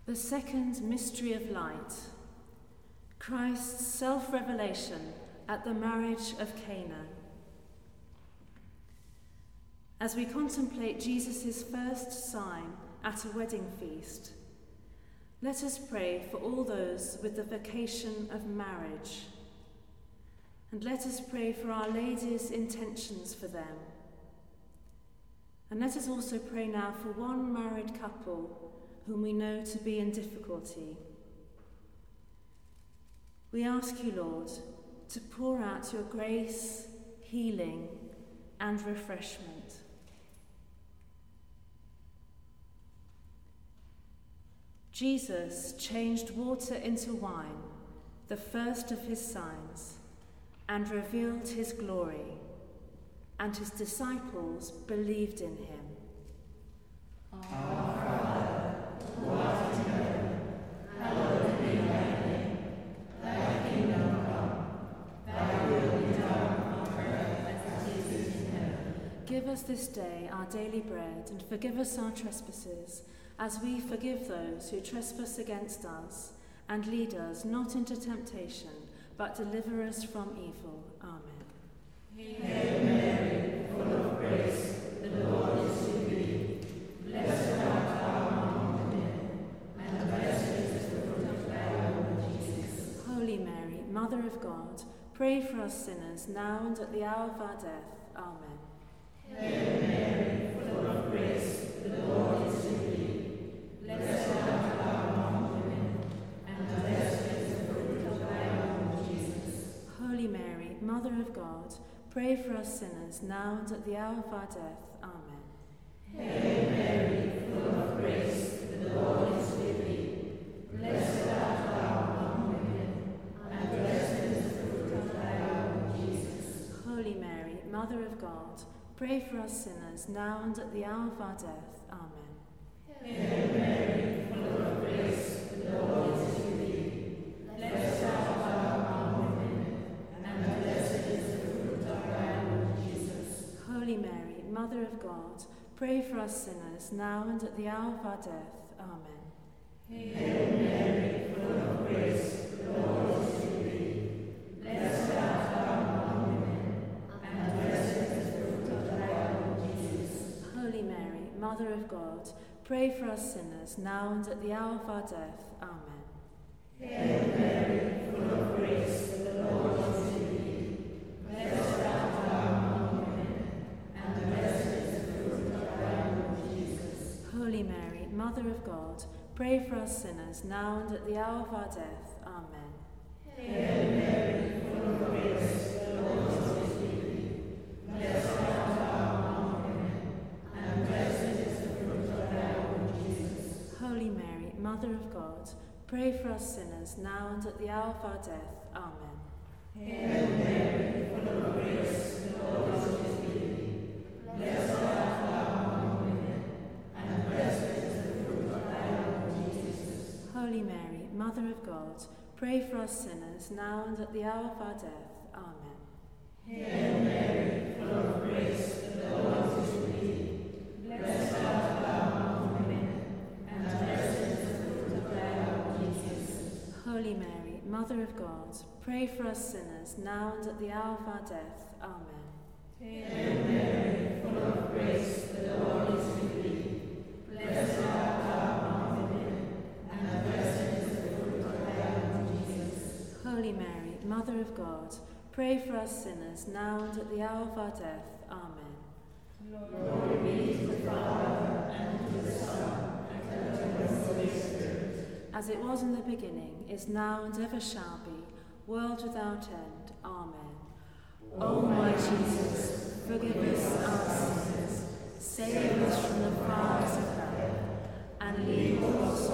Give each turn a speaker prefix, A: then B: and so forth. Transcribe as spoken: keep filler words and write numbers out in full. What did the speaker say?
A: The second mystery of light, Christ's self-revelation at the marriage of Cana. As we contemplate Jesus' first sign at a wedding feast, let us pray for all those with the vocation of marriage. And let us pray for Our Lady's intentions for them. And let us also pray now for one married couple whom we know to be in difficulty. We ask you, Lord, to pour out your grace, healing, and refreshment. Jesus changed water into wine, the first of his signs, and revealed his glory, and his disciples believed in him.
B: Our Father, who art in heaven, hallowed be thy name. Thy kingdom come, thy will be done on earth as it is in heaven.
A: Give us this day our daily bread, and forgive us our trespasses, as we forgive those who trespass against us. And lead us not into temptation, but deliver us from evil. Amen.
B: Hail Mary, full of grace, the Lord is with thee. Blessed art thou among women, and blessed is the fruit of thy womb, Jesus.
A: Holy Mary, Mother of God, pray for us sinners, now and at the hour of our death. Amen.
B: Hail Mary, full of grace, the Lord is with thee. Blessed art thou among women, and blessed is the fruit of thy womb, Jesus.
A: Holy Mary, Mother of God, pray for us sinners, now and at the hour of our death. Amen.
B: Hail Mary, full of grace, the Lord is with thee. Blessed art thou among women, and blessed is the fruit of thy womb, Jesus.
A: Holy Mary, Mother of God, pray for us sinners, now and at the hour of our death. Amen.
B: Hail Mary, full of grace, the Lord is with thee. Blessed art thou among women, and blessed is the fruit of thy womb, Jesus.
A: Holy Mary, Mother of God, pray for us sinners, now and at the hour of our death. Amen.
B: Hail Mary, full of grace, the Lord is with thee. Blessed art thou among women, and blessed is the fruit of thy womb, Jesus.
A: Holy Mary, Mother of God, pray for us sinners, now and at the hour of our death. Amen.
B: Hail Mary, full of grace, the Lord is with thee. Blessed art thou among women, and blessed is the fruit of thy womb, Jesus.
A: Holy Mary, Mother of God, pray for us sinners, now and at the hour of our death. Amen.
B: Hail Mary, full of grace, the Lord is with thee. Blessed art thou among women, and blessed is the fruit of thy womb, Jesus.
A: Holy Mary, Mother of God, pray for us sinners, now and at the hour of our death. Amen.
B: Hail Mary, full of grace, the Lord is with thee. Blessed art thou among women, and blessed is the fruit of thy womb, Jesus.
A: Holy Mary, Mother of God, pray for us sinners, now and at the hour of our death. Amen.
B: Hail Mary, full of grace, the Lord is with thee. Blessed art thou among women, and blessed is the fruit of thy womb, Jesus.
A: Holy Mary, Mother of God, pray for us sinners, now and at the hour of our death. Amen.
B: Hail Mary, full of grace, the Lord is with thee. Blessed art thou among women, and blessed is the fruit of thy womb, Jesus.
A: Holy Mary, Mother of God, pray for us sinners, now and at the hour of our death. Amen.
B: Glory be to the Father, and to the Son, and to the Holy Spirit.
A: As it was in the beginning, is now, and ever shall be, world without end. Amen. O my Jesus, forgive us our sins, save us from the fires of hell, and lead all